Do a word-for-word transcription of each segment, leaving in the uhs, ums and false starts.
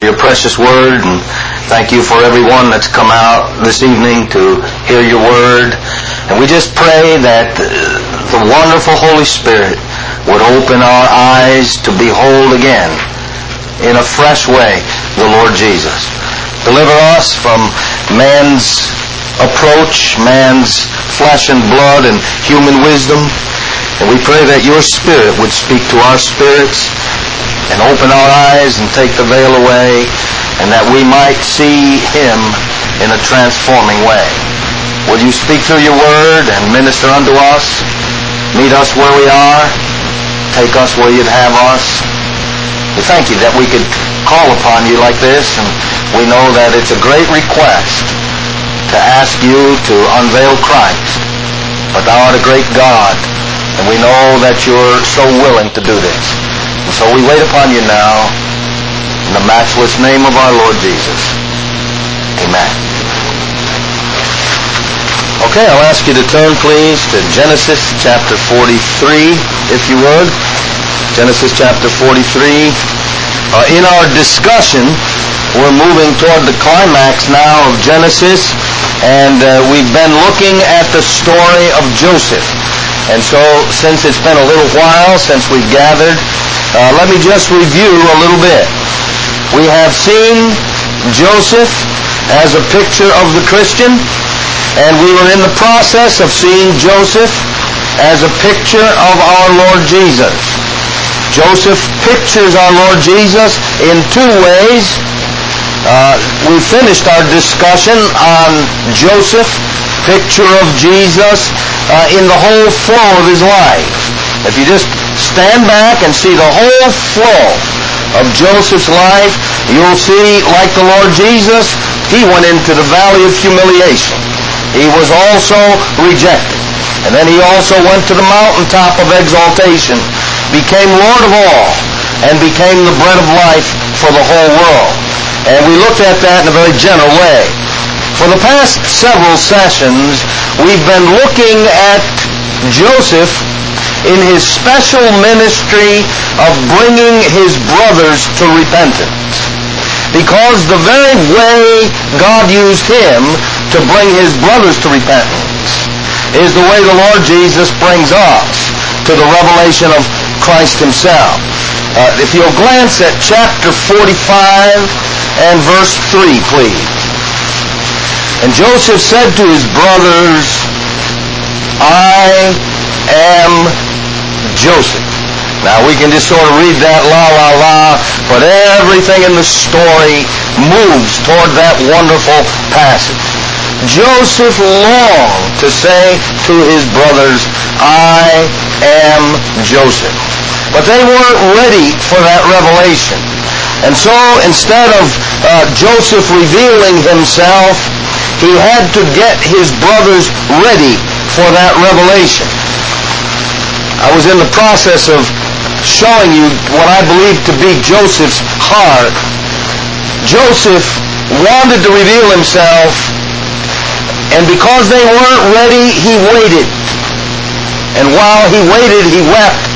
Your precious word, and thank you for everyone that's come out this evening to hear your word. And we just pray that the wonderful Holy Spirit would open our eyes to behold again in a fresh way the Lord Jesus. Deliver us from man's approach, man's flesh and blood and human wisdom. And we pray that your Spirit would speak to our spirits and open our eyes and take the veil away, and that we might see Him in a transforming way. Will you speak through your word and minister unto us? Meet us where we are. Take us where you'd have us. We thank you that we could call upon you like this, and we know that it's a great request to ask you to unveil Christ. But thou art a great God, and we know that you're so willing to do this. And so we wait upon you now in the matchless name of our Lord Jesus. Amen. Okay, I'll ask you to turn, please, to Genesis chapter forty-three, if you would. Genesis chapter forty-three. Uh, in our discussion, we're moving toward the climax now of Genesis, and uh, we've been looking at the story of Joseph. And so, since it's been a little while since we've gathered, uh, let me just review a little bit. We have seen Joseph as a picture of the Christian, and we were in the process of seeing Joseph as a picture of our Lord Jesus. Joseph pictures our Lord Jesus in two ways. Uh, we finished our discussion on Joseph, picture of Jesus, uh, in the whole flow of his life. If you just stand back and see the whole flow of Joseph's life, you'll see, like the Lord Jesus, he went into the valley of humiliation. He was also rejected. And then he also went to the mountaintop of exaltation, became Lord of all, and became the bread of life for the whole world. And we looked at that in a very general way. For the past several sessions, we've been looking at Joseph in his special ministry of bringing his brothers to repentance. Because the very way God used him to bring his brothers to repentance is the way the Lord Jesus brings us to the revelation of Christ himself. Uh, if you'll glance at chapter forty-five and verse three, please. And Joseph said to his brothers, I am Joseph. Now we can just sort of read that la la la, but everything in the story moves toward that wonderful passage. Joseph longed to say to his brothers, I am Joseph. But they weren't ready for that revelation. And so instead of uh, Joseph revealing himself, he had to get his brothers ready for that revelation. I was in the process of showing you what I believe to be Joseph's heart. Joseph wanted to reveal himself, and because they weren't ready, he waited. And while he waited, he wept.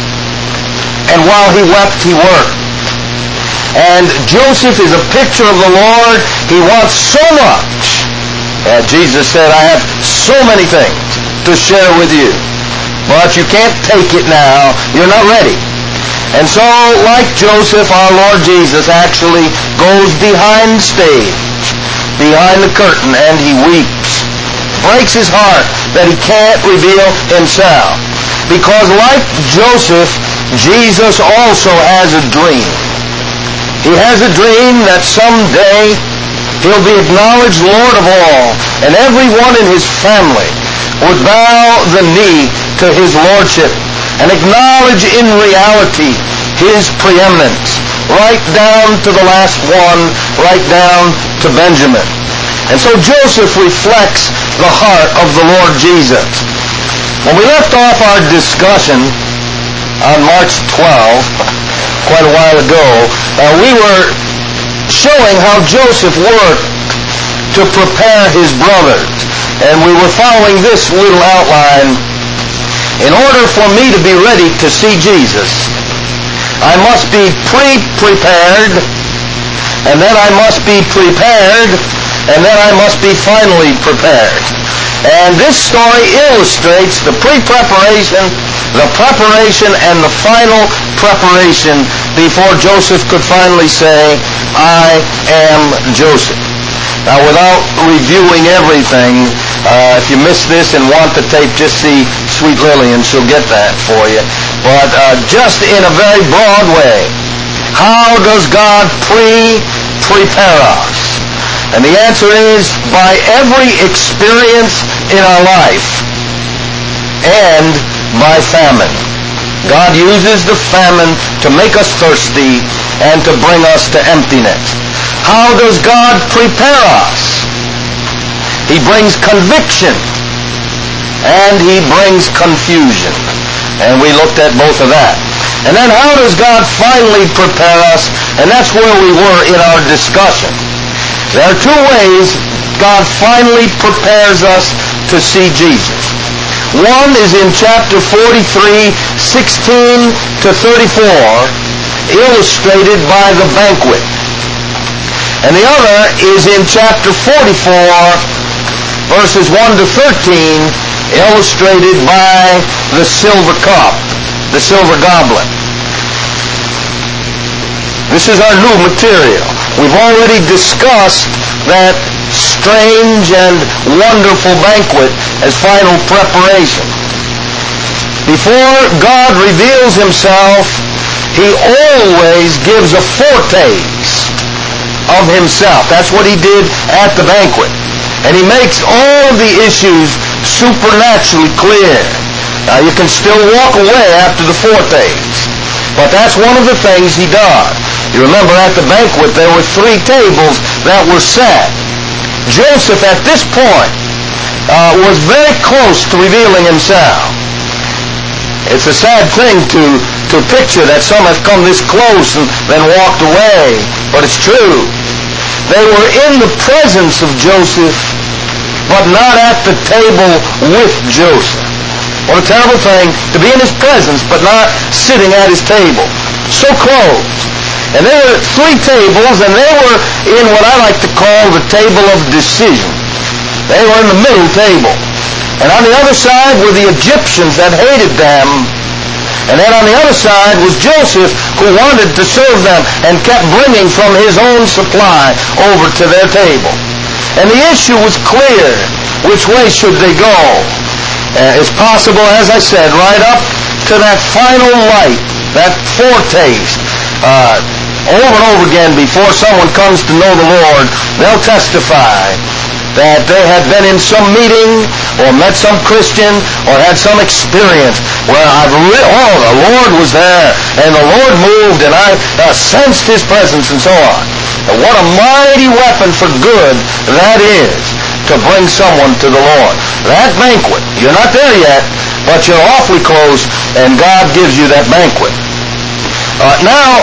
And while he wept, he worked. And Joseph is a picture of the Lord. He wants so much. Uh, Jesus said, I have so many things to share with you, but you can't take it now. You're not ready. And so, like Joseph, our Lord Jesus actually goes behind stage, behind the curtain, and he weeps. Breaks his heart that he can't reveal himself. Because like Joseph, Jesus also has a dream. He has a dream that someday he'll be acknowledged Lord of all, and everyone in his family would bow the knee to his lordship and acknowledge in reality his preeminence, right down to the last one, right down to Benjamin. And so Joseph reflects the heart of the Lord Jesus. When we left off our discussion on March twelfth, quite a while ago, uh, we were showing how Joseph worked to prepare his brothers. And we were following this little outline. In order for me to be ready to see Jesus, I must be pre-prepared and then I must be prepared, and then I must be finally prepared. And this story illustrates the pre-preparation, the preparation, and the final preparation before Joseph could finally say, I am Joseph. Now, without reviewing everything, uh, if you missed this and want the tape, just see Sweet Lillian. She'll get that for you. But uh, just in a very broad way, how does God pre-prepare us? And the answer is by every experience in our life and by famine. God uses the famine to make us thirsty and to bring us to emptiness. How does God prepare us? He brings conviction and He brings confusion. And we looked at both of that. And then how does God finally prepare us? And that's where we were in our discussion. There are two ways God finally prepares us to see Jesus. One is in chapter forty-three, sixteen to thirty-four, illustrated by the banquet. And the other is in chapter forty-four, verses one to thirteen, illustrated by the silver cup, the silver goblet. This is our new material. We've already discussed that strange and wonderful banquet as final preparation. Before God reveals Himself, He always gives a foretaste of Himself. That's what He did at the banquet. And He makes all of the issues supernaturally clear. Now, you can still walk away after the foretaste, but that's one of the things He does. You remember at the banquet there were three tables that were set. Joseph at this point uh, was very close to revealing himself. It's a sad thing to, to picture that some have come this close and then walked away, but it's true. They were in the presence of Joseph, but not at the table with Joseph. What a terrible thing to be in his presence, but not sitting at his table. So close. And there were three tables, and they were in what I like to call the table of decision. They were in the middle table. And on the other side were the Egyptians that hated them. And then on the other side was Joseph, who wanted to serve them and kept bringing from his own supply over to their table. And the issue was clear. Which way should they go? Uh, it's possible, as I said, right up to that final light, that foretaste. Uh, over and over again, before someone comes to know the Lord, they'll testify that they had been in some meeting or met some Christian or had some experience where I've re- oh, the Lord was there and the Lord moved and I uh, sensed His presence and so on. And what a mighty weapon for good that is to bring someone to the Lord. That banquet, you're not there yet, but you're awfully close, and God gives you that banquet. Uh, now,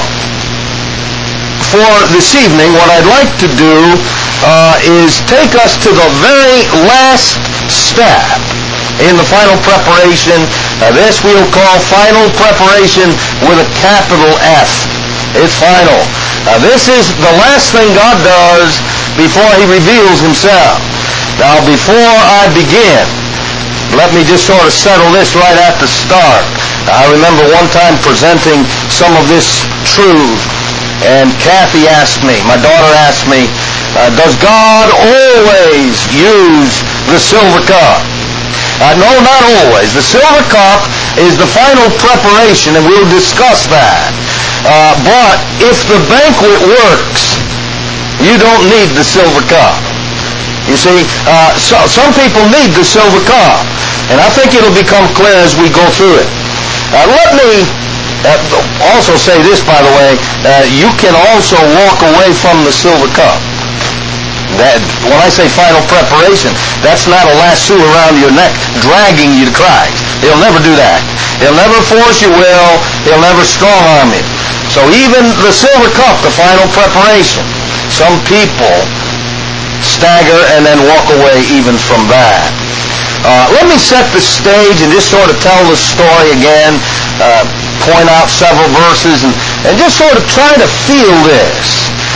for this evening, what I'd like to do uh, is take us to the very last step in the final preparation. Uh, this we'll call final preparation with a capital F. It's final. Uh, this is the last thing God does before He reveals Himself. Now, before I begin, let me just sort of settle this right at the start. I remember one time presenting some of this truth, and Kathy asked me, my daughter asked me, uh, does God always use the silver cup? Uh, no, not always. The silver cup is the final preparation, and we'll discuss that. Uh, but if the banquet works, you don't need the silver cup. You see, uh, so, some people need the silver cup, and I think it'll become clear as we go through it. Uh, let me uh, also say this, by the way, uh, you can also walk away from the silver cup. That, when I say final preparation, that's not a lasso around your neck dragging you to Christ. He'll never do that. He'll never force your will. He'll never strong-arm you. So even the silver cup, the final preparation, some people stagger and then walk away even from that. Uh, let me set the stage and just sort of tell the story again, uh, point out several verses, and, and just sort of try to feel this.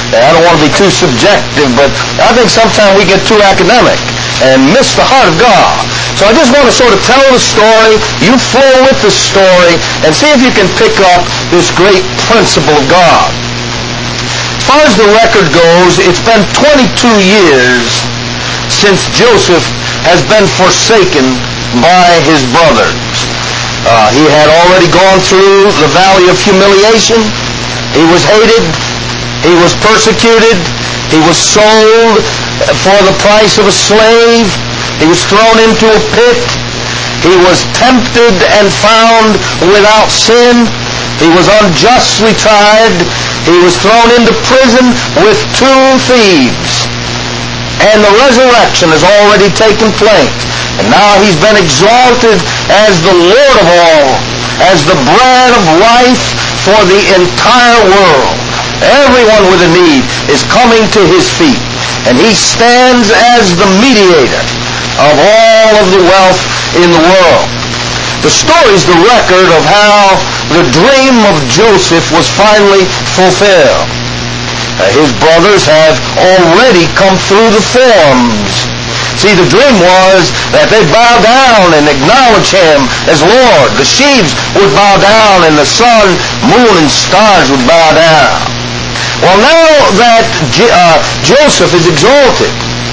I don't want to be too subjective, but I think sometimes we get too academic and miss the heart of God. So I just want to sort of tell the story, you flow with the story, and see if you can pick up this great principle of God. As far as the record goes, it's been twenty-two years since Joseph has been forsaken by his brothers. Uh, he had already gone through the valley of humiliation. He was hated. He was persecuted. He was sold for the price of a slave. He was thrown into a pit. He was tempted and found without sin. He was unjustly tried. He was thrown into prison with two thieves. And the resurrection has already taken place. And now he's been exalted as the Lord of all, as the bread of life for the entire world. Everyone with a need is coming to his feet, and he stands as the mediator of all of the wealth in the world. The story is the record of how the dream of Joseph was finally fulfilled. Uh, his brothers have already come through the forms. See, the dream was that they'd bow down and acknowledge him as Lord. The sheaves would bow down, and the sun, moon, and stars would bow down. Well, now that J- uh, Joseph is exalted,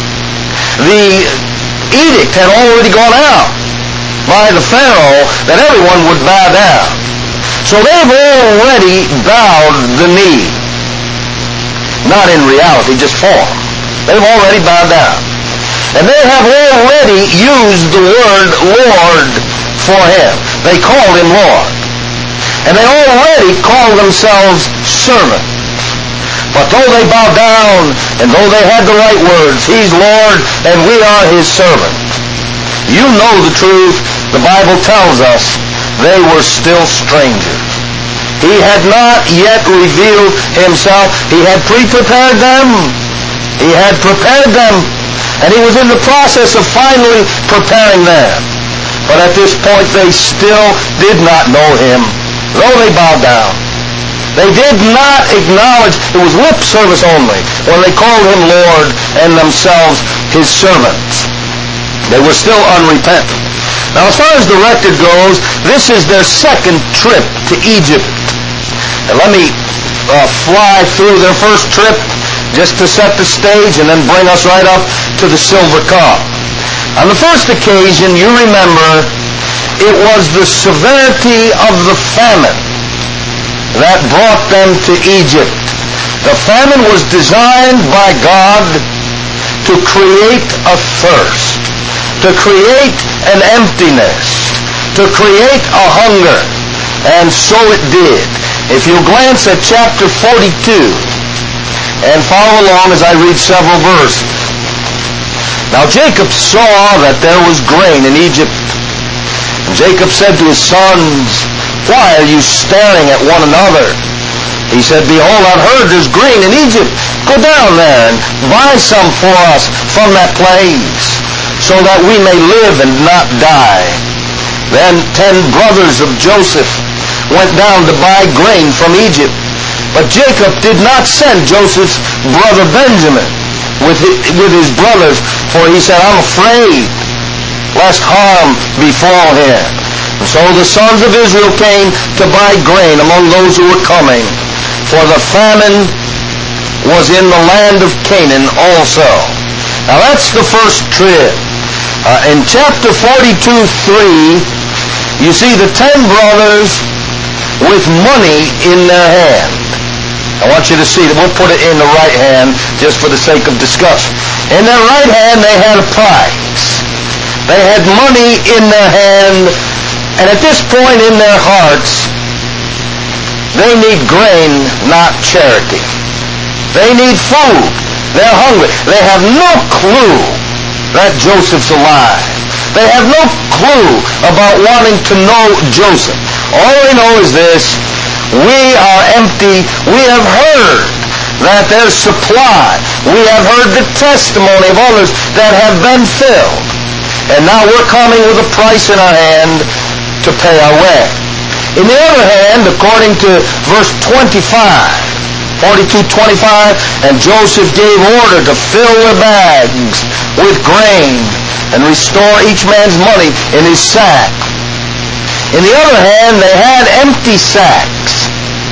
the edict had already gone out by the Pharaoh that everyone would bow down. So they've already bowed the knee. Not in reality, just form. They've already bowed down. And they have already used the word Lord for him. They called him Lord. And they already call themselves servants. But though they bow down, and though they had the right words, he's Lord and we are his servants, you know the truth. The Bible tells us they were still strangers. He had not yet revealed himself. He had pre-prepared them. He had prepared them. And he was in the process of finally preparing them. But at this point, they still did not know him, though they bowed down. They did not acknowledge, it was lip service only, when they called him Lord and themselves his servants. They were still unrepentant. Now, as far as the record goes, this is their second trip to Egypt. And let me uh, fly through their first trip just to set the stage and then bring us right up to the silver cup. On the first occasion, you remember, it was the severity of the famine that brought them to Egypt. The famine was designed by God to create a thirst, to create an emptiness, to create a hunger. And so it did. If you glance at chapter forty-two and follow along as I read several verses. Now Jacob saw that there was grain in Egypt. And Jacob said to his sons, why are you staring at one another? He said, behold, I've heard there's grain in Egypt. Go down there and buy some for us from that place, so that we may live and not die. Then ten brothers of Joseph went down to buy grain from Egypt. But Jacob did not send Joseph's brother Benjamin with his, with his brothers, for he said, I'm afraid lest harm befall him. And so the sons of Israel came to buy grain among those who were coming, for the famine was in the land of Canaan also. Now that's the first trip. Uh, in chapter forty-two, three, you see the ten brothers with money in their hand. I want you to see that. We'll put it in the right hand just for the sake of discussion. In their right hand they had a prize. They had money in their hand, and at this point in their hearts, they need grain, not charity. They need food. They're hungry. They have no clue that Joseph's alive. They have no clue about wanting to know Joseph. All they know is this: we are empty. We have heard that there's supply. We have heard the testimony of others that have been filled. And now we're coming with a price in our hand to pay our way. In the other hand, according to verse twenty-five, forty-two twenty-five, and Joseph gave order to fill their bags with grain and restore each man's money in his sack. In the other hand, they had empty sacks.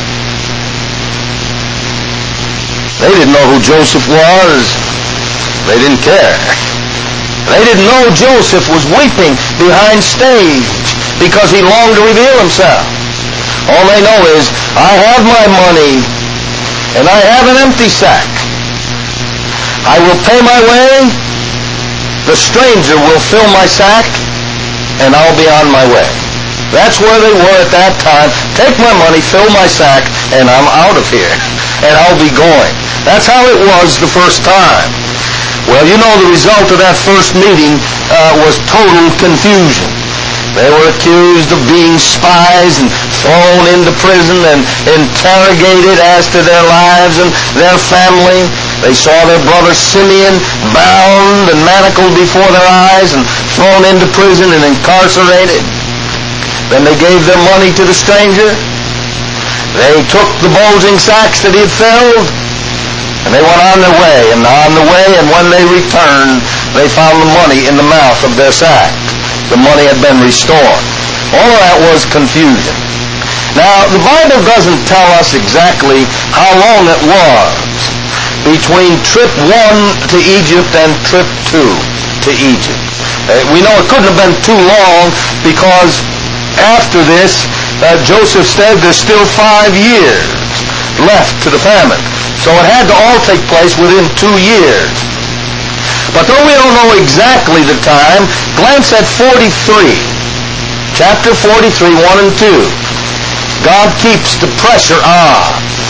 They didn't know who Joseph was. They didn't care. They didn't know Joseph was weeping behind stage because he longed to reveal himself. All they know is, I have my money and I have an empty sack. I will pay my way. The stranger will fill my sack and I'll be on my way. That's where they were at that time. Take my money, fill my sack, and I'm out of here. And I'll be going. That's how it was the first time. Well, you know the result of that first meeting uh, was total confusion. They were accused of being spies and thrown into prison and interrogated as to their lives and their family. They saw their brother Simeon bound and manacled before their eyes and thrown into prison and incarcerated. Then they gave their money to the stranger. They took the bulging sacks that he had filled, and they went on their way, and on the way, and when they returned, they found the money in the mouth of their sack. The money had been restored. All of that was confusion. Now, the Bible doesn't tell us exactly how long it was between trip one to Egypt and trip two to Egypt. Uh, we know it couldn't have been too long because after this, uh, Joseph said there's still five years left to the famine. So it had to all take place within two years. But though we don't know exactly the time, glance at forty-three. Chapter forty-three, one and two. God keeps the pressure on.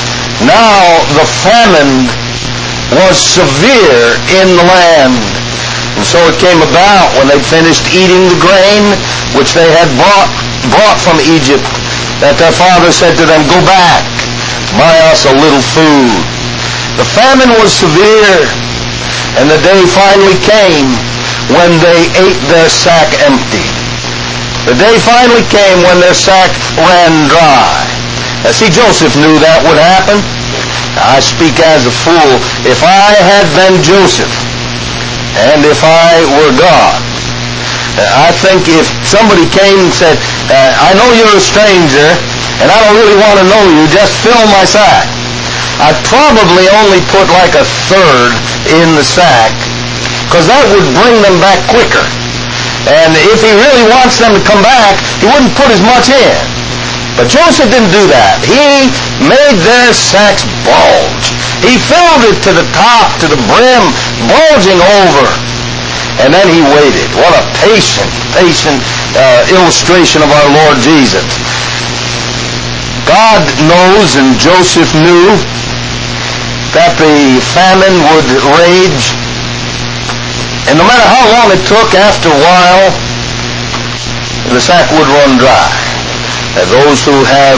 Now the famine was severe in the land. And so it came about when they finished eating the grain which they had brought, brought from Egypt, that their father said to them, go back, buy us a little food. The famine was severe, and the day finally came when they ate their sack empty. The day finally came when their sack ran dry. Now see, Joseph knew that would happen. Now, I speak as a fool. If I had been Joseph, and if I were God, I think if somebody came and said, uh, I know you're a stranger, and I don't really want to know you, just fill my sack, I'd probably only put like a third in the sack, because that would bring them back quicker. And if he really wants them to come back, he wouldn't put as much in. But Joseph didn't do that. He made their sacks bulge. He filled it to the top, to the brim, bulging over. And then he waited. What a patient, patient uh, illustration of our Lord Jesus. God knows, and Joseph knew, that the famine would rage. And no matter how long it took, after a while, the sack would run dry. And those who have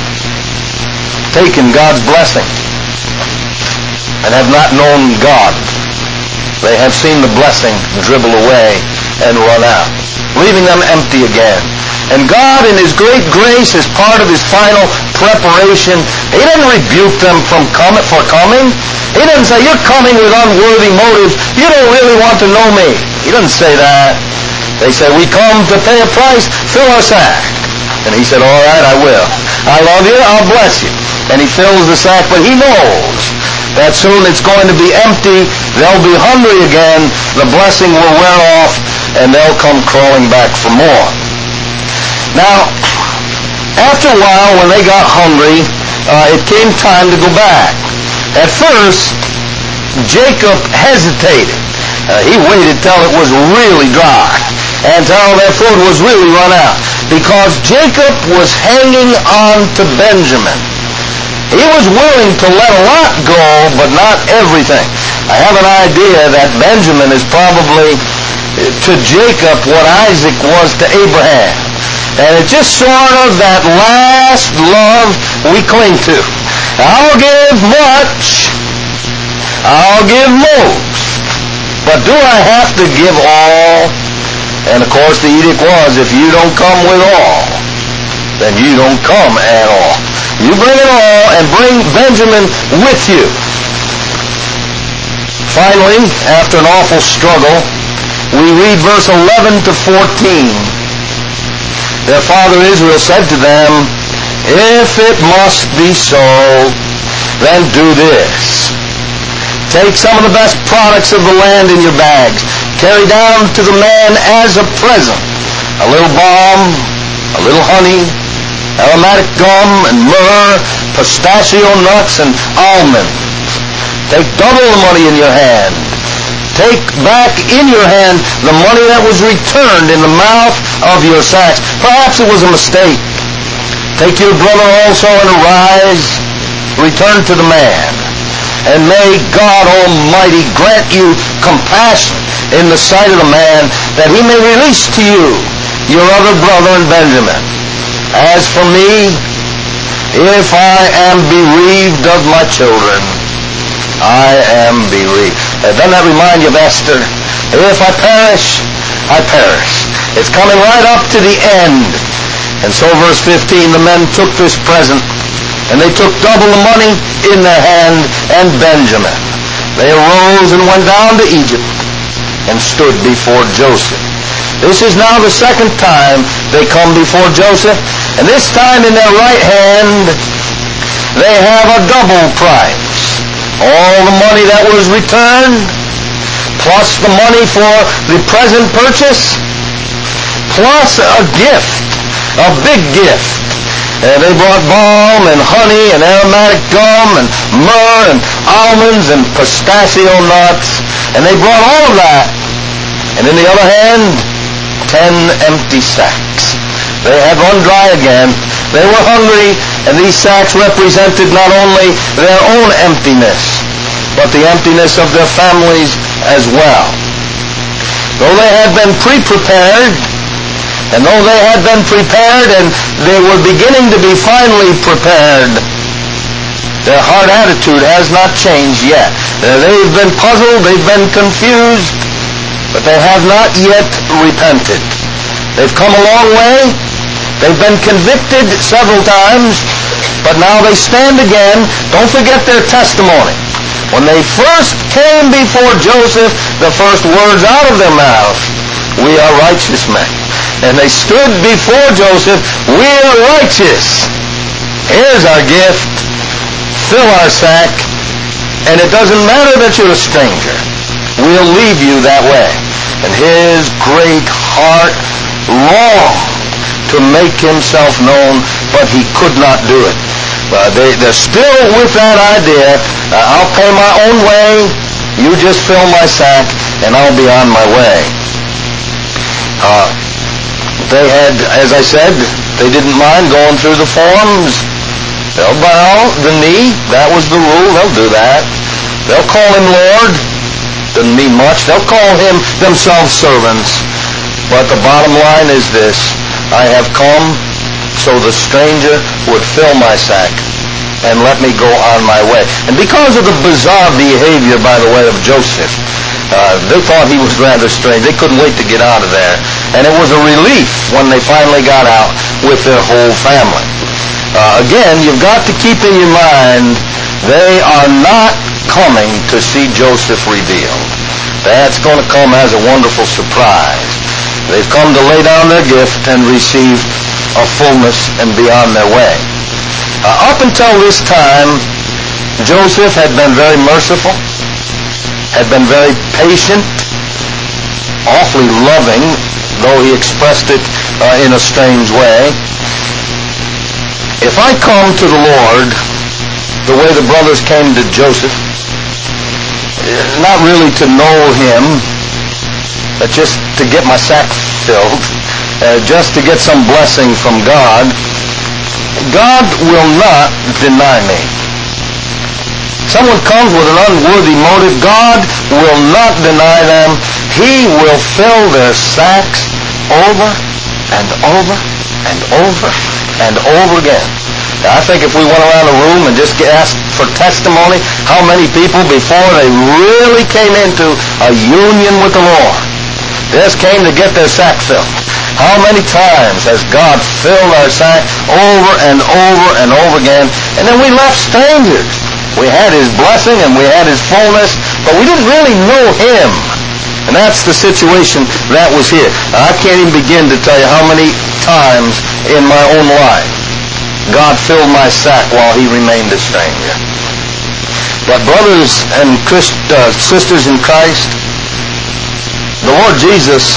taken God's blessing and have not known God, they have seen the blessing dribble away and run out, leaving them empty again. And God, in His great grace, as part of His final preparation, He didn't rebuke them from coming, for coming. He didn't say, you're coming with unworthy motives. You don't really want to know me. He didn't say that. They said, we come to pay a price. Fill our sack. And He said, all right, I will. I love you. I'll bless you. And He fills the sack, but He knows that soon it's going to be empty. They'll be hungry again. The blessing will wear off, and they'll come crawling back for more. Now, after a while, when they got hungry, uh, it came time to go back. At first, Jacob hesitated. Uh, he waited till it was really dry and till their food was really run out, because Jacob was hanging on to Benjamin. He was willing to let a lot go, but not everything. I have an idea that Benjamin is probably to Jacob what Isaac was to Abraham. And it's just sort of that last love we cling to. I'll give much. I'll give most. But do I have to give all? And of course the edict was, if you don't come with all, then you don't come at all. You bring it all and bring Benjamin with you. Finally, after an awful struggle, we read verse eleven to fourteen. Their father Israel said to them, "If it must be so, then do this. Take some of the best products of the land in your bags. Carry down to the man as a present a little balm, a little honey, aromatic gum and myrrh, pistachio nuts and almonds. Take double the money in your hand. Take back in your hand the money that was returned in the mouth of your sacks." Perhaps it was a mistake. "Take your brother also and arise, return to the man. And may God Almighty grant you compassion in the sight of the man, that he may release to you your other brother and Benjamin. As for me, if I am bereaved of my children, I am bereaved." Uh, doesn't that remind you of Esther? If I perish, I perish. It's coming right up to the end. And so verse fifteen, the men took this present, and they took double the money in their hand and Benjamin. They arose and went down to Egypt and stood before Joseph. This is now the second time they come before Joseph, and this time in their right hand they have a double price. All the money that was returned, plus the money for the present purchase, plus a gift, a big gift. Uh, they brought balm and honey and aromatic gum and myrrh and almonds and pistachio nuts, and they brought all of that. And in the other hand, ten empty sacks. They had run dry again. They were hungry, and these sacks represented not only their own emptiness, but the emptiness of their families as well. Though they had been pre-prepared, and though they had been prepared and they were beginning to be finally prepared, their heart attitude has not changed yet. They've been puzzled, they've been confused, but they have not yet repented. They've come a long way. They've been convicted several times, but now they stand again. Don't forget their testimony. When they first came before Joseph, the first words out of their mouth, "We are righteous men." And they stood before Joseph, "We are righteous. Here's our gift. Fill our sack. And it doesn't matter that you're a stranger. We'll leave you that way." And his great heart longed to make himself known, but he could not do it. Uh, they, they're still with that idea, uh, "I'll pay my own way. You just fill my sack, and I'll be on my way." Uh, They had, as I said, they didn't mind going through the forms. They'll bow the knee. That was the rule. They'll do that. They'll call him Lord. Doesn't mean much. They'll call him themselves servants. But the bottom line is this: I have come so the stranger would fill my sack and let me go on my way. And because of the bizarre behavior, by the way, of Joseph, uh, they thought he was rather strange. They couldn't wait to get out of there. And it was a relief when they finally got out with their whole family. Uh, again, you've got to keep in your mind, they are not coming to see Joseph revealed. That's going to come as a wonderful surprise. They've come to lay down their gift and receive a fullness and be on their way. Uh, up until this time, Joseph had been very merciful, had been very patient, awfully loving, though he expressed it uh, in a strange way. If I come to the Lord the way the brothers came to Joseph, not really to know him, but just to get my sack filled, uh, just to get some blessing from God, God will not deny me. Someone comes with an unworthy motive, God will not deny them. He will fill their sacks over and over and over and over again. Now, I think if we went around the room and just asked for testimony, how many people before they really came into a union with the Lord just came to get their sack filled? How many times has God filled our sack over and over and over again, and then we left strangers. We had His blessing and we had His fullness, but we didn't really know Him. And that's the situation that was here. I can't even begin to tell you how many times in my own life God filled my sack while He remained a stranger. But brothers and Christ, uh, sisters in Christ, the Lord Jesus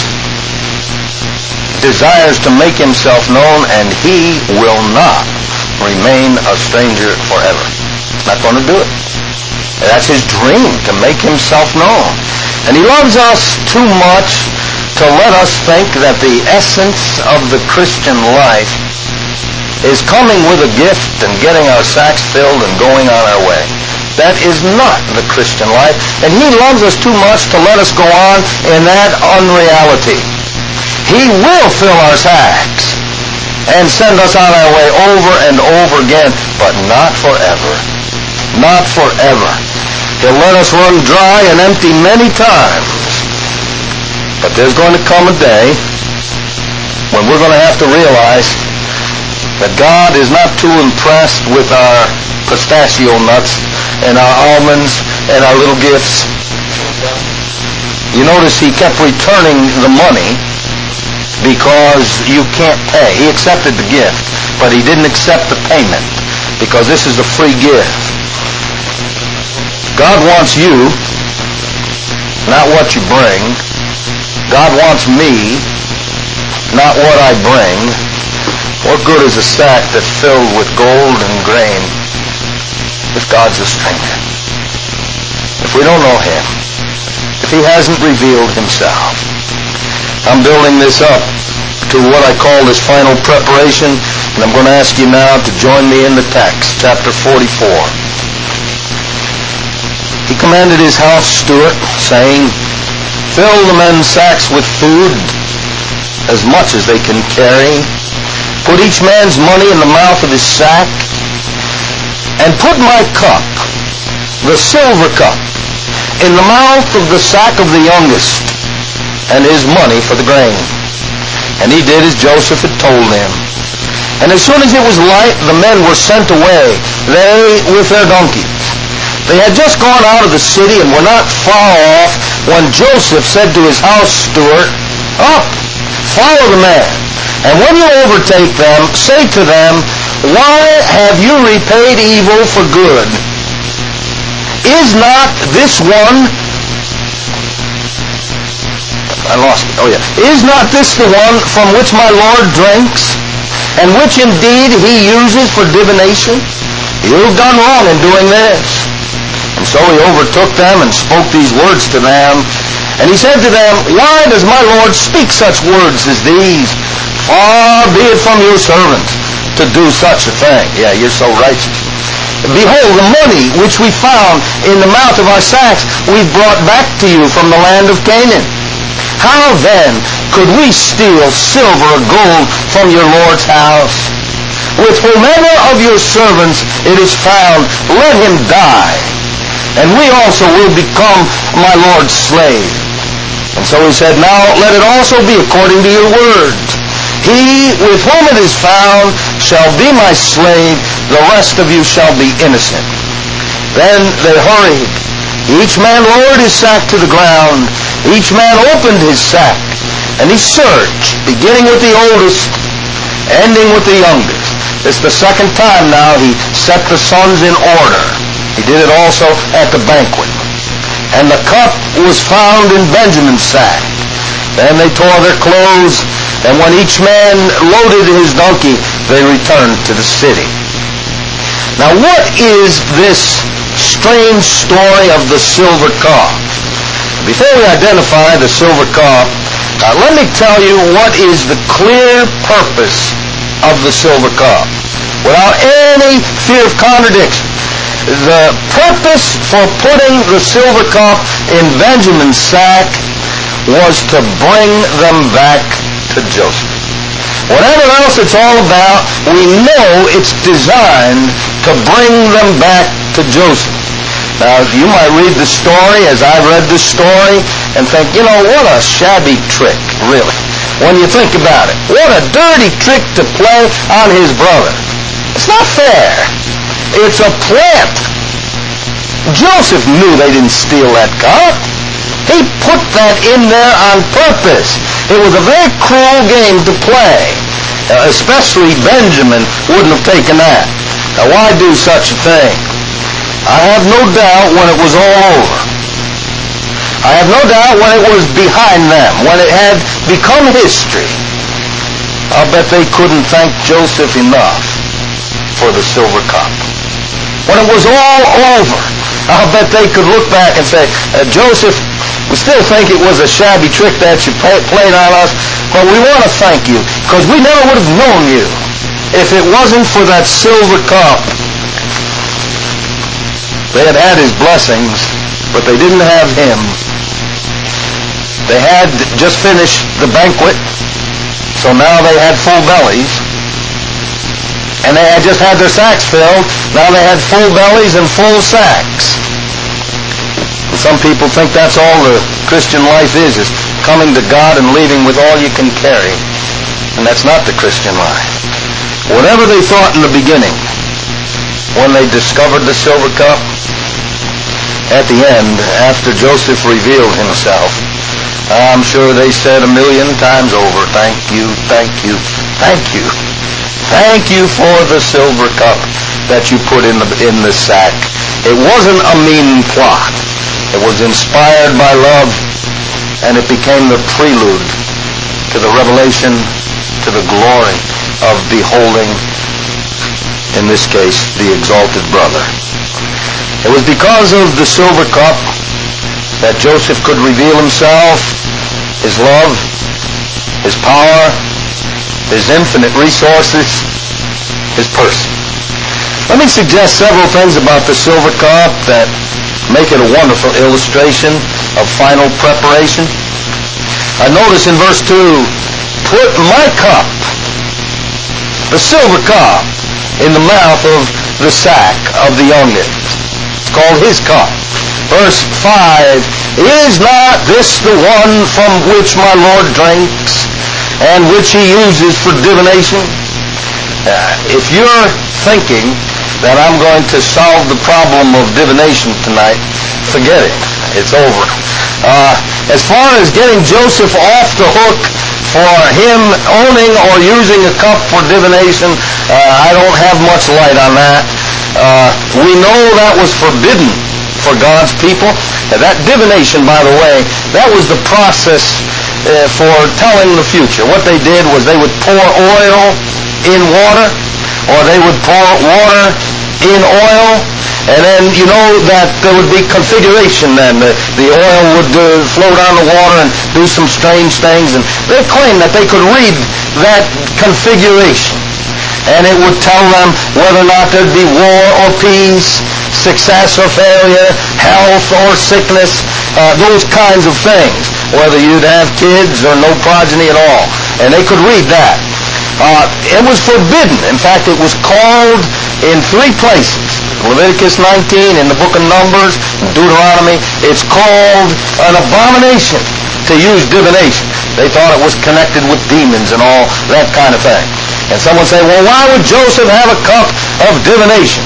desires to make Himself known, and He will not remain a stranger forever. He's not going to do it. That's His dream, to make Himself known. And He loves us too much to let us think that the essence of the Christian life is coming with a gift and getting our sacks filled and going on our way. That is not the Christian life. And He loves us too much to let us go on in that unreality. He will fill our sacks and send us on our way over and over again, but not forever. Not forever. He'll let us run dry and empty many times. But there's going to come a day when we're going to have to realize that God is not too impressed with our pistachio nuts and our almonds and our little gifts. You notice He kept returning the money because you can't pay. He accepted the gift, but He didn't accept the payment because this is a free gift. God wants you, not what you bring. God wants me, not what I bring. What good is a sack that's filled with gold and grain if God's a stranger? If we don't know Him, if He hasn't revealed Himself. I'm building this up to what I call this final preparation, and I'm going to ask you now to join me in the text, chapter forty-four. He commanded his house steward, saying, "Fill the men's sacks with food, as much as they can carry. Put each man's money in the mouth of his sack, and put my cup, the silver cup, in the mouth of the sack of the youngest, and his money for the grain." And he did as Joseph had told him. And as soon as it was light, the men were sent away, they with their donkeys. They had just gone out of the city and were not far off when Joseph said to his house steward, "Up, follow the men, and when you overtake them, say to them, why have you repaid evil for good? Is not this one..." I lost it. Oh yeah. "Is not this the one from which my Lord drinks, and which indeed he uses for divination? You've done wrong in doing this." And so he overtook them and spoke these words to them. And he said to them, "Why does my Lord speak such words as these? Far be it from your servants to do such a thing." Yeah, you're so righteous. "Behold, the money which we found in the mouth of our sacks we've brought back to you from the land of Canaan. How then could we steal silver or gold from your Lord's house? With whomever of your servants it is found, let him die, and we also will become my Lord's slave." And so he said, "Now let it also be according to your words. He with whom it is found shall be my slave, the rest of you shall be innocent." Then they hurried. Each man lowered his sack to the ground. Each man opened his sack, and he searched, beginning with the oldest, ending with the youngest. It's the second time now he set the sons in order. He did it also at the banquet. "And the cup was found in Benjamin's sack. Then they tore their clothes, and when each man loaded his donkey, they returned to the city." Now what is this strange story of the silver cup? Before we identify the silver cup, uh, let me tell you what is the clear purpose of the silver cup, without any fear of contradiction. The purpose for putting the silver cup in Benjamin's sack was to bring them back to Joseph. Whatever else it's all about, we know it's designed to bring them back to Joseph. Now, you might read the story as I read the story and think, you know, what a shabby trick, really. when you think about it. What a dirty trick to play on his brother. It's not fair. It's a plant. Joseph knew they didn't steal that cup. He put that in there on purpose. It was a very cruel game to play. Uh, especially Benjamin wouldn't have taken that. Now, why do such a thing? I have no doubt when it was all over. I have no doubt when it was behind them, when it had become history. I'll bet they couldn't thank Joseph enough for the silver cup. When it was all over, I'll bet they could look back and say, uh, Joseph, we still think it was a shabby trick that you pay, played on us, but we want to thank you, because we never would have known you if it wasn't for that silver cup. They had had his blessings, but they didn't have him. They had just finished the banquet, so now they had full bellies. And they had just had their sacks filled. Now they had full bellies and full sacks. And some people think that's all the Christian life is, is coming to God and leaving with all you can carry. And that's not the Christian life. Whatever they thought in the beginning, when they discovered the silver cup, at the end, after Joseph revealed himself, I'm sure they said a million times over, thank you, thank you, thank you. Thank you for the silver cup that you put in the in the sack. It wasn't a mean plot. It was inspired by love, and it became the prelude to the revelation, to the glory of beholding, in this case, the exalted brother. It was because of the silver cup that Joseph could reveal himself, his love, his power, his infinite resources, his person. Let me suggest several things about the silver cup that make it a wonderful illustration of final preparation. I notice in verse two, put my cup, the silver cup, in the mouth of the sack of the youngest. It's called his cup. Verse five, is not this the one from which my Lord drinks, and which he uses for divination? Uh, if you're thinking that I'm going to solve the problem of divination tonight, forget it. It's over. Uh, as far as getting Joseph off the hook for him owning or using a cup for divination, uh, I don't have much light on that. Uh, we know that was forbidden for God's people. Uh, that divination, by the way, that was the process uh, for telling the future. What they did was they would pour oil in water, or they would pour water in oil, and then you know that there would be configuration then. The, the oil would uh, float on the water and do some strange things, and they claimed that they could read that configuration. And it would tell them whether or not there'd be war or peace, success or failure, health or sickness, uh, those kinds of things, whether you'd have kids or no progeny at all. And they could read that. Uh, it was forbidden. In fact, it was called in three places. Leviticus nineteen, in the book of Numbers, Deuteronomy, it's called an abomination to use divination. They thought it was connected with demons and all that kind of thing. And someone say, well, why would Joseph have a cup of divination?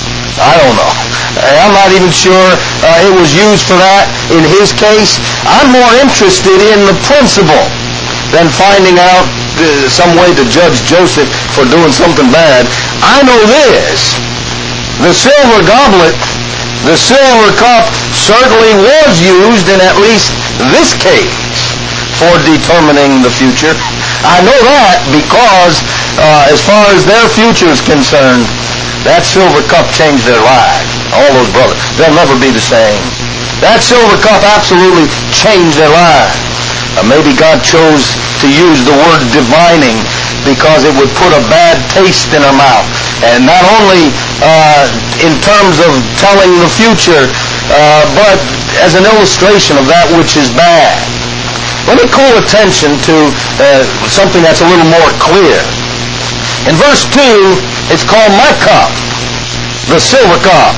I don't know. I'm not even sure uh, it was used for that in his case. I'm more interested in the principle than finding out uh, some way to judge Joseph for doing something bad. I know this. The silver goblet, the silver cup, certainly was used in at least this case for determining the future. I know that because uh, as far as their future is concerned, that silver cup changed their lives. All those brothers. They'll never be the same. That silver cup absolutely changed their lives. Uh, maybe God chose to use the word divining because it would put a bad taste in our mouth. And not only uh, in terms of telling the future, uh, but as an illustration of that which is bad. Let me call attention to uh, something that's a little more clear. In verse two, it's called my cup, the silver cup.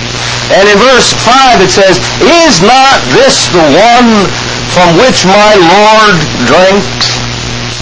And in verse five it says, is not this the one from which my Lord drinks?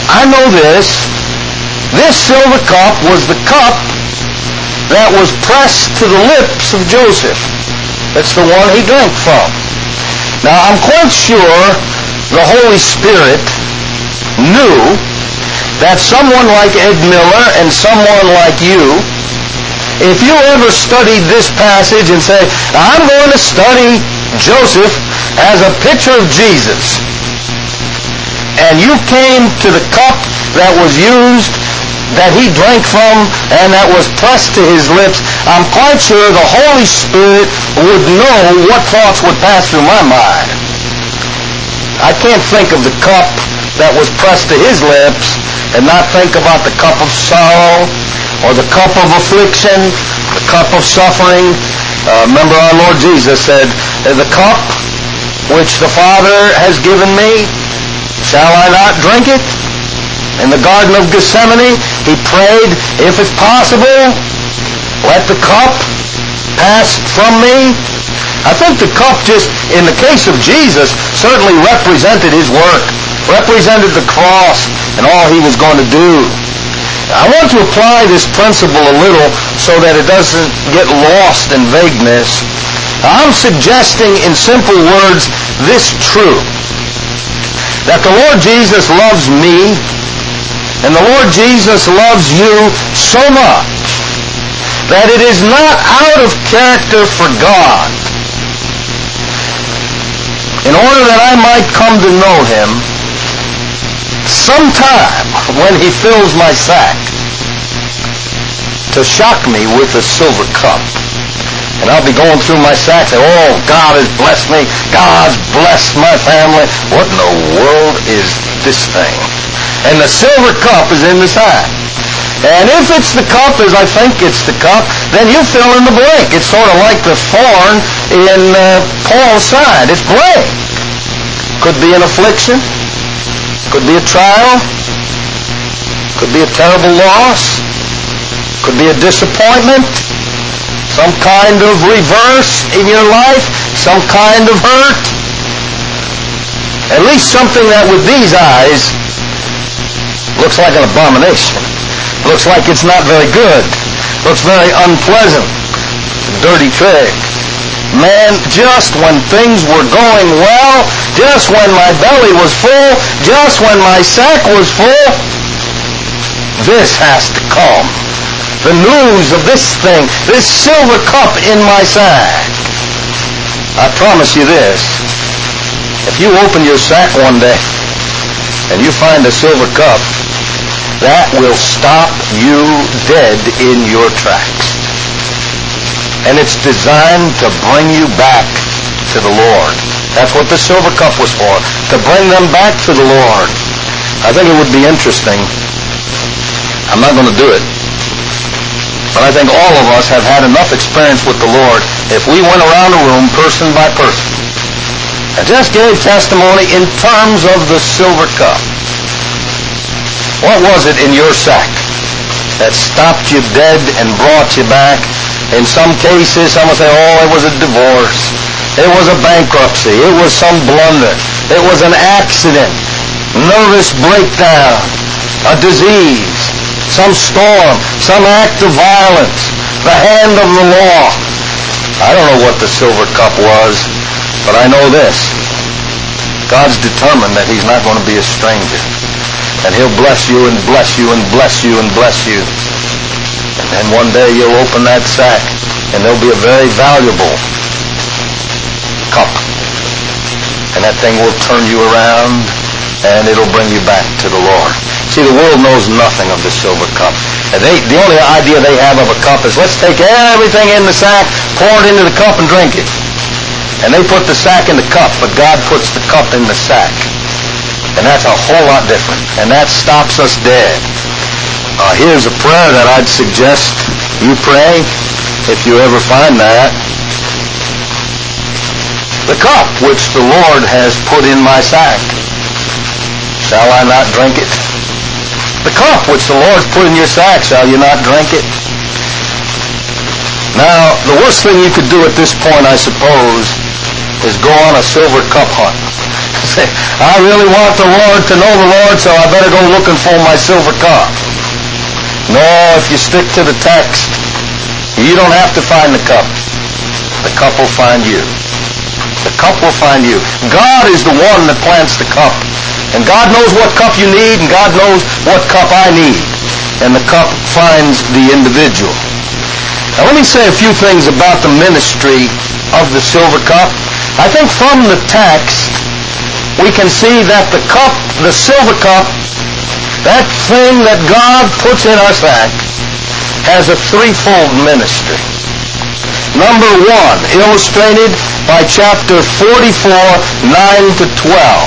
I know this. This silver cup was the cup that was pressed to the lips of Joseph. That's the one he drank from. Now, I'm quite sure the Holy Spirit knew that someone like Ed Miller and someone like you, if you ever studied this passage and say, I'm going to study Joseph as a picture of Jesus, and you came to the cup that was used, that he drank from, and that was pressed to his lips, I'm quite sure the Holy Spirit would know what thoughts would pass through my mind. I can't think of the cup that was pressed to his lips and not think about the cup of sorrow or the cup of affliction, the cup of suffering. Uh, remember our Lord Jesus said, the cup which the Father has given me, shall I not drink it? In the Garden of Gethsemane, he prayed, if it's possible, let the cup pass from me. I think the cup just, in the case of Jesus, certainly represented his work, represented the cross and all he was going to do. I want to apply this principle a little so that it doesn't get lost in vagueness. I'm suggesting in simple words this truth, that the Lord Jesus loves me and the Lord Jesus loves you so much that it is not out of character for God, in order that I might come to know him, sometime when he fills my sack, to shock me with a silver cup. And I'll be going through my sack saying, oh, God has blessed me. God's blessed my family. What in the world is this thing? And the silver cup is in the sack. And if it's the cup, as I think it's the cup, then you fill in the blank. It's sort of like the thorn in uh, Paul's side. It's blank. Could be an affliction. Could be a trial. Could be a terrible loss. Could be a disappointment. Some kind of reverse in your life. Some kind of hurt. At least something that with these eyes looks like an abomination. Looks like it's not very good. Looks very unpleasant. Dirty trick. Man, just when things were going well, just when my belly was full, just when my sack was full, this has to come. The news of this thing, this silver cup in my sack. I promise you this. If you open your sack one day and you find a silver cup, that will stop you dead in your tracks. And it's designed to bring you back to the Lord. That's what the silver cup was for, to bring them back to the Lord. I think it would be interesting. I'm not going to do it. But I think all of us have had enough experience with the Lord if we went around the room person by person and just gave testimony in terms of the silver cup. What was it in your sack that stopped you dead and brought you back? In some cases, someone say, oh, it was a divorce. It was a bankruptcy. It was some blunder. It was an accident. Nervous breakdown. A disease. Some storm. Some act of violence. The hand of the law. I don't know what the silver cup was, but I know this. God's determined that he's not going to be a stranger. And he'll bless you and bless you and bless you and bless you. And then one day you'll open that sack and there'll be a very valuable cup. And that thing will turn you around and it'll bring you back to the Lord. See, the world knows nothing of the silver cup. And they, the only idea they have of a cup is let's take everything in the sack, pour it into the cup and drink it. And they put the sack in the cup, but God puts the cup in the sack. And that's a whole lot different. And that stops us dead. Uh, here's a prayer that I'd suggest you pray if you ever find that. The cup which the Lord has put in my sack, shall I not drink it? The cup which the Lord put in your sack, shall you not drink it? Now, the worst thing you could do at this point, I suppose, is go on a silver cup hunt. say, I really want the Lord to know the Lord, so I better go looking for my silver cup. No, if you stick to the text, you don't have to find the cup. The cup will find you. The cup will find you. God is the one that plants the cup. And God knows what cup you need, and God knows what cup I need. And the cup finds the individual. Now let me say a few things about the ministry of the silver cup. I think from the text, we can see that the cup, the silver cup, that thing that God puts in our sack, has a threefold ministry. Number one, illustrated by chapter forty-four, nine to twelve.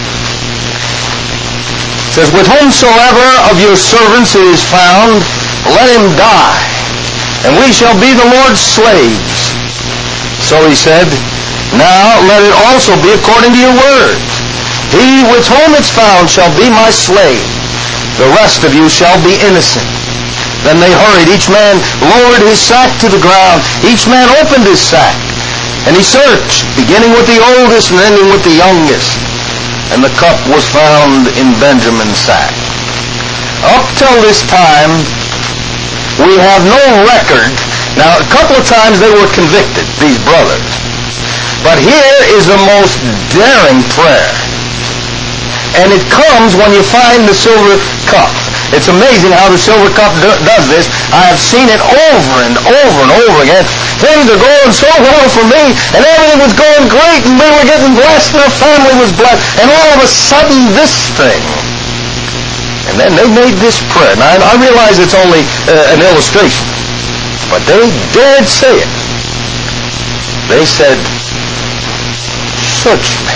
It says, with whomsoever of your servants is found, let him die, and we shall be the Lord's slaves. So he said, now let it also be according to your word. He with whom it's found shall be my slave. The rest of you shall be innocent. Then they hurried. Each man lowered his sack to the ground. Each man opened his sack. And he searched, beginning with the oldest and ending with the youngest. And the cup was found in Benjamin's sack. Up till this time, we have no record. Now, a couple of times they were convicted, these brothers. But here is the most daring prayer. And it comes when you find the silver cup. It's amazing how the silver cup do, does this. I have seen it over and over and over again. Things are going so well for me, and everything was going great, and we were getting blessed, and our family was blessed, and all of a sudden this thing. And then they made this prayer. Now, I realize it's only uh, an illustration, but they dared say it. They said, search me.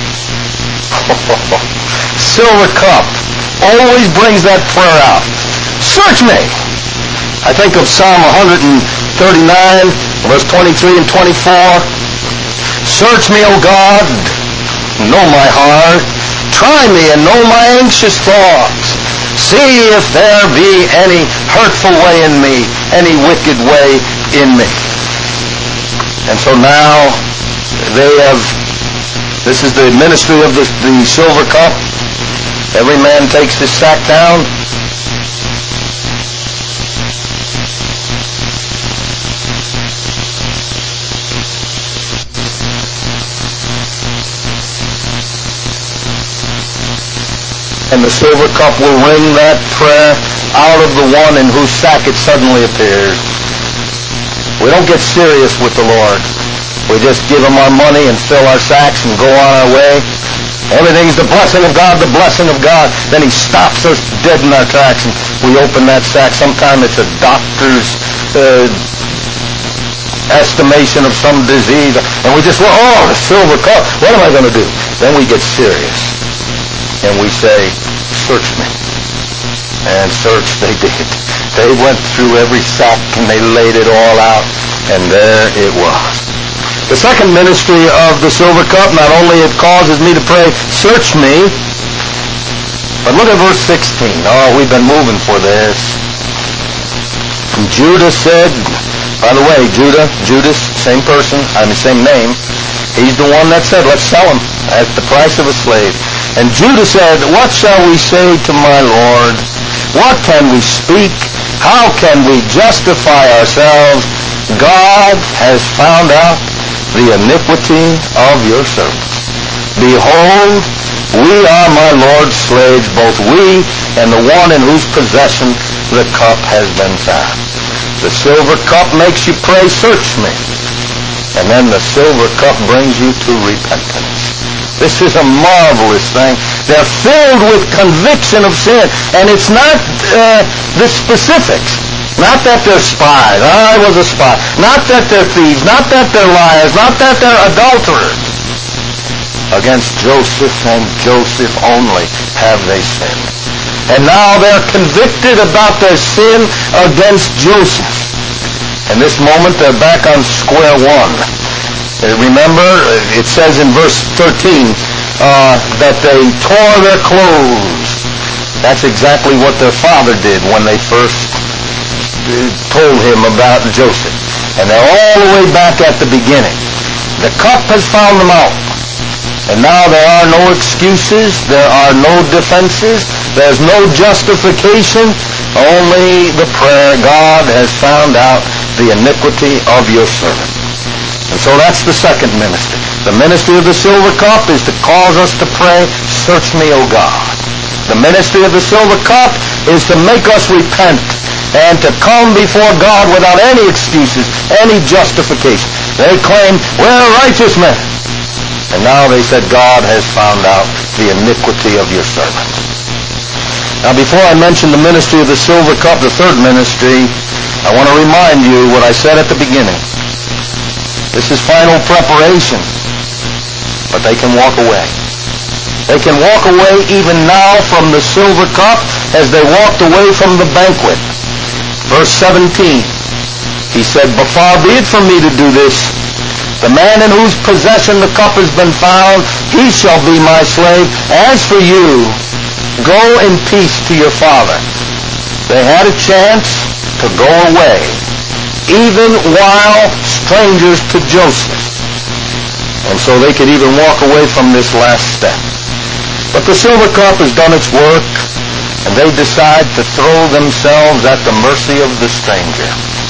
Silver cup always brings that prayer out. Search me. I think of Psalm one thirty-nine, verse twenty-three and twenty-four. Search me, O God, know my heart. Try me and know my anxious thoughts. See if there be any hurtful way in me, any wicked way in me. And so now they have, this is the ministry of the, the silver cup. Every man takes his sack down. And the silver cup will ring that prayer out of the one in whose sack it suddenly appears. We don't get serious with the Lord. We just give him our money and fill our sacks and go on our way. Everything's the blessing of God, the blessing of God. Then he stops us dead in our tracks and we open that sack. Sometimes it's a doctor's uh, estimation of some disease. And we just, oh, the silver cup. What am I going to do? Then we get serious. And we say, search me. And search they did. They went through every sack and they laid it all out. And there it was. The second ministry of the silver cup, not only it causes me to pray, search me, but look at verse sixteen. Oh, we've been moving for this. And Judah said, by the way, Judah, Judas, same person, I mean, same name. He's the one that said, let's sell him at the price of a slave. And Judah said, what shall we say to my Lord? What can we speak? How can we justify ourselves? God has found out the iniquity of your servants. Behold, we are my Lord's slaves, both we and the one in whose possession the cup has been found. The silver cup makes you pray, search me. And then the silver cup brings you to repentance. This is a marvelous thing. They're filled with conviction of sin. And it's not uh, the specifics. Not that they're spies. I was a spy. Not that they're thieves. Not that they're liars. Not that they're adulterers. Against Joseph and Joseph only have they sinned. And now they're convicted about their sin against Joseph. And this moment they're back on square one. Remember, it says in verse thirteen uh, that they tore their clothes. That's exactly what their father did when they first told him about Joseph. And they're all the way back at the beginning. The cup has found them out. And now there are no excuses, there are no defenses, there's no justification, only the prayer, God has found out the iniquity of your servant. And so that's the second ministry. The ministry of the silver cup is to cause us to pray, search me, O God. The ministry of the silver cup is to make us repent and to come before God without any excuses, any justification. They claim, we're righteous men. And now they said, God has found out the iniquity of your servant. Now before I mention the ministry of the silver cup, the third ministry, I want to remind you what I said at the beginning. This is final preparation, but they can walk away. They can walk away even now from the silver cup as they walked away from the banquet. Verse seventeen, he said, but far be it from me to do this. The man in whose possession the cup has been found, he shall be my slave. As for you, go in peace to your father. They had a chance to go away, even while strangers to Joseph. And so they could even walk away from this last step. But the silver cup has done its work, and they decide to throw themselves at the mercy of the stranger.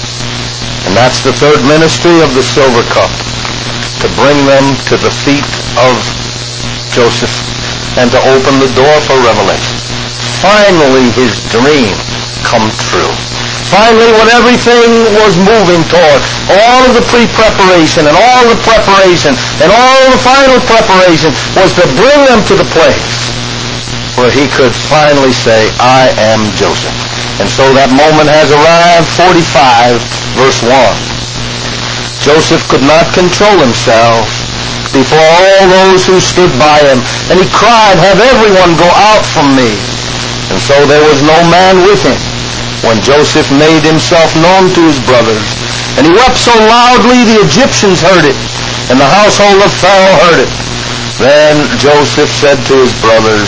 And that's the third ministry of the silver cup, to bring them to the feet of Joseph and to open the door for revelation. Finally, his dream come true. Finally, when everything was moving toward, all of the pre-preparation and all the preparation and all the final preparation was to bring them to the place where he could finally say, I am Joseph. And so that moment has arrived, forty-five, verse one. Joseph could not control himself before all those who stood by him, and he cried, have everyone go out from me. And so there was no man with him when Joseph made himself known to his brothers. And he wept so loudly the Egyptians heard it, and the household of Pharaoh heard it. Then Joseph said to his brothers,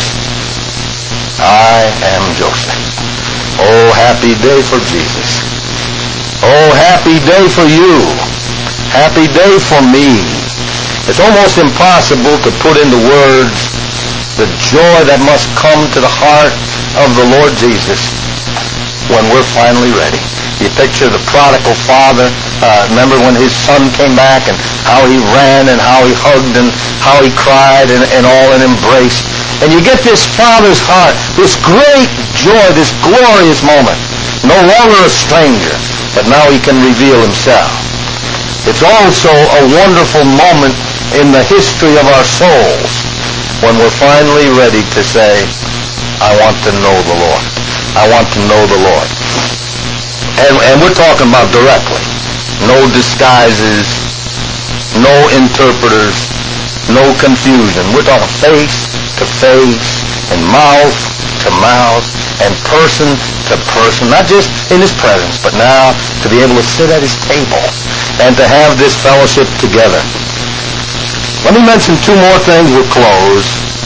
I am Joseph. Oh, happy day for Jesus. Oh, happy day for you. Happy day for me. It's almost impossible to put into words the joy that must come to the heart of the Lord Jesus when we're finally ready. You picture the prodigal father. Uh, remember when his son came back and how he ran and how he hugged and how he cried and, and all and embraced. And you get this father's heart, this great joy, this glorious moment. No longer a stranger, but now he can reveal himself. It's also a wonderful moment in the history of our souls when we're finally ready to say, I want to know the Lord. I want to know the Lord. And, and we're talking about directly. No disguises, no interpreters, no confusion. We're talking face to face and mouth to mouth and person to person, not just in his presence, but now to be able to sit at his table and to have this fellowship together. Let me mention two more things. We'll close.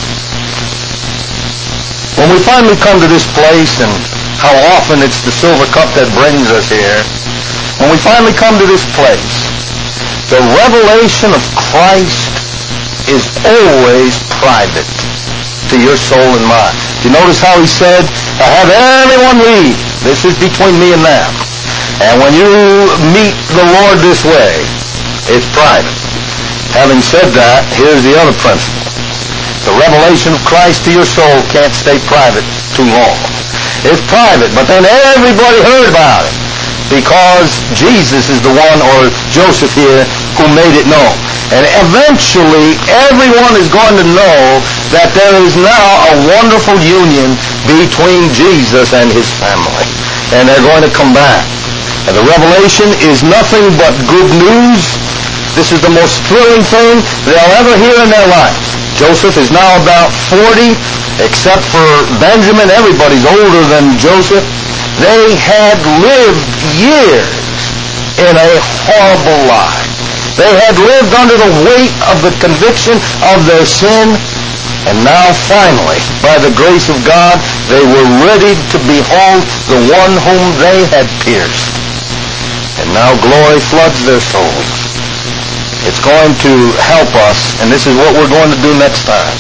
When we finally come to this place, and how often it's the silver cup that brings us here, when we finally come to this place, the revelation of Christ is always private to your soul and mind. You notice how he said, I have everyone leave. This is between me and them. And when you meet the Lord this way, it's private. Having said that, here's the other principle. The revelation of Christ to your soul can't stay private too long. It's private, but then everybody heard about it because Jesus is the one, or Joseph here, who made it known. And eventually, everyone is going to know that there is now a wonderful union between Jesus and his family. And they're going to come back. And the revelation is nothing but good news. This is the most thrilling thing they'll ever hear in their life. Joseph is now about forty, except for Benjamin. Everybody's older than Joseph. They had lived years in a horrible lie. They had lived under the weight of the conviction of their sin. And now finally, by the grace of God, they were ready to behold the one whom they had pierced. And now glory floods their souls. It's going to help us, and this is what we're going to do next time.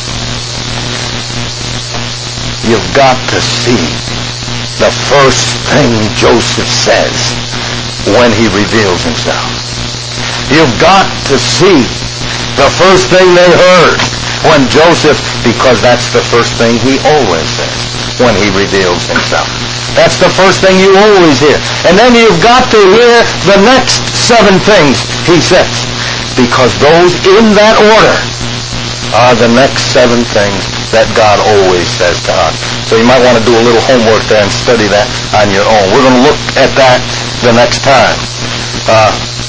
You've got to see the first thing Joseph says when he reveals himself. You've got to see the first thing they heard when Joseph, because that's the first thing he always says when he reveals himself. That's the first thing you always hear. And then you've got to hear the next seven things he says, because those in that order are the next seven things that God always says to us. So you might want to do a little homework there and study that on your own. We're going to look at that the next time. Uh,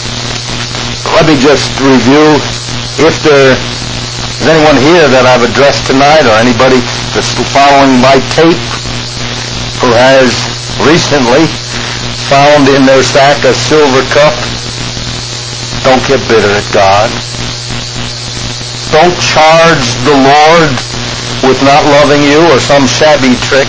let me just review. If there is anyone here that I've addressed tonight, or anybody that's following my tape who has recently found in their sack a silver cup, don't get bitter at God. Don't charge the Lord with not loving you or some shabby trick.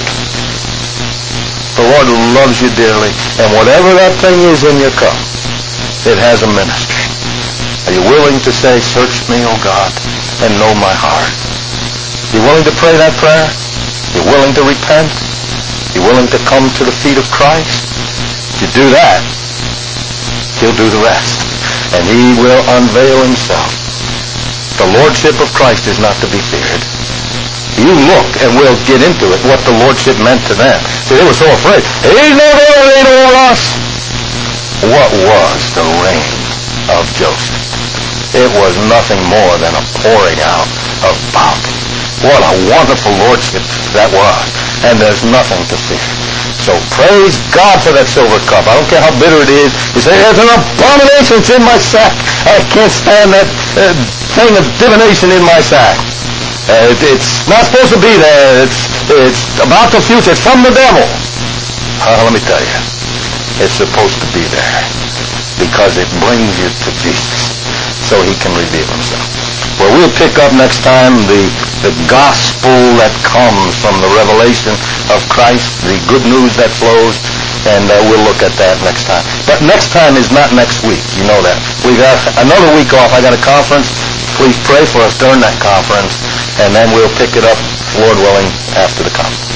The Lord loves you dearly, and whatever that thing is in your cup, it has a ministry. Are you willing to say, "Search me, O God, and know my heart"? You willing to pray that prayer? You willing to repent? You willing to come to the feet of Christ? If you do that, He'll do the rest, and He will unveil Himself. The Lordship of Christ is not to be feared. You look, and we'll get into it, what the Lordship meant to them. See, they were so afraid. He's not going to reign over us. What was the reign of Joseph? It was nothing more than a pouring out of bounty. What a wonderful Lordship that was. And there's nothing to fear. So praise God for that silver cup. I don't care how bitter it is. You say, "There's an abomination in my sack. I can't stand that uh, thing of divination in my sack. Uh, it, it's not supposed to be there. It's, it's about the future. It's from the devil." Uh, let me tell you, it's supposed to be there because it brings you to Jesus so He can reveal Himself. Well, we'll pick up next time the, the gospel that comes from the revelation of Christ, the good news that flows, and uh, we'll look at that next time. But next time is not next week. You know that. We got another week off. I got a conference. Please pray for us during that conference, and then we'll pick it up, Lord willing, after the conference.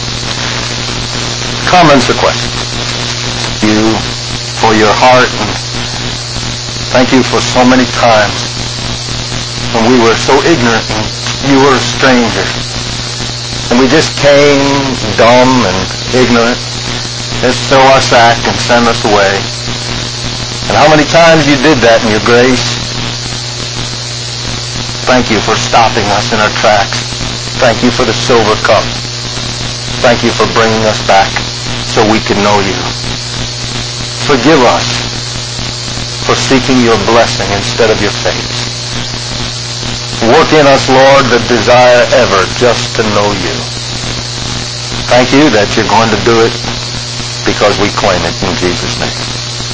Comments or questions? You, for your heart, and thank you for so many times when we were so ignorant and you were a stranger. And we just came dumb and ignorant, just throw our sack and send us away. And how many times you did that in your grace. Thank you for stopping us in our tracks. Thank you for the silver cup. Thank you for bringing us back so we could know you. Forgive us for seeking your blessing instead of your fate. Work in us, Lord, the desire ever just to know you. Thank you that you're going to do it because we claim it in Jesus' name.